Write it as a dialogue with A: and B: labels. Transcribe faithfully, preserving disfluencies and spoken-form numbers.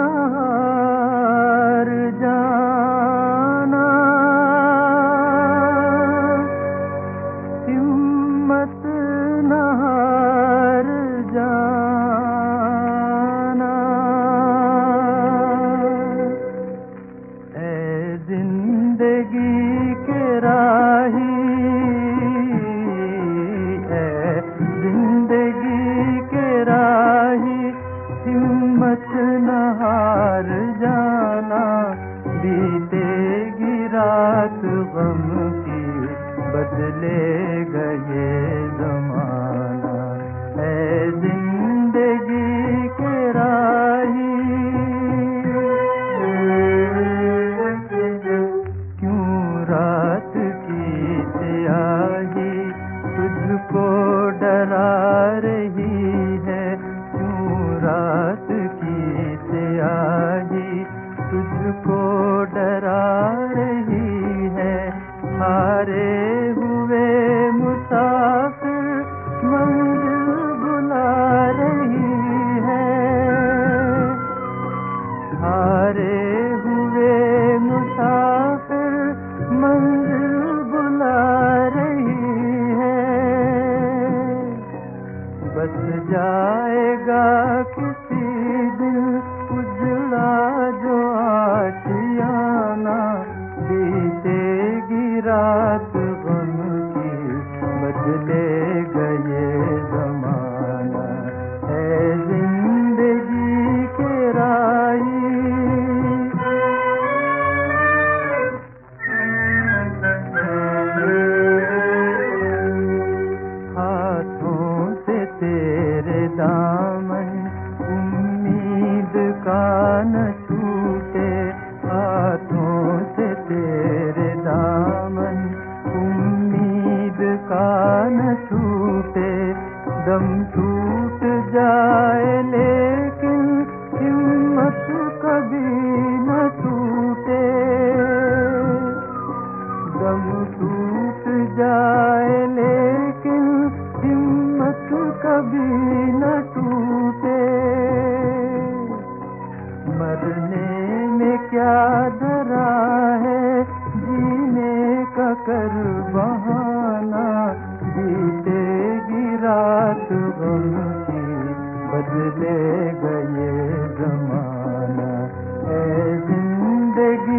A: न हार जाना, हिम्मत न हार जाना। ऐ जिंदगी के राही, ऐ जिंदगी के राही, हिम्मत न हार जाना। बीतेगी रात गम की, बदलेगा ये ज़माना। ऐ जिंदगी के राही, क्यों रात की स्याही तुझको डरा रही है, क्यों रात की स्याही तुझको डरा रही है। हारे हुए मुसाफिर मंजिल बुला रही है, हारे हुए मुसाफिर मंजिल बुला रही है। बस जाएगा किसी दिन उजड़ा जो आशियाना, बीतेगी रात गम की, बदलेगा ये ज़माना। है जिंदगी के राही, हाथों से तेरे दामन उम्मीद का न छूटे, हाथों से तेरे दामन उम्मीद का न छूटे। दम टूट जाए लेकिन हिम्मत कभी न टूटे, दम टूट जाए लेकिन हिम्मत कभी न टूटे। मरने में क्या डरा है, जीने का कर बहाना। बीतेगी रात गम की, बदलेगा ये ज़माना। ऐ जिंदगी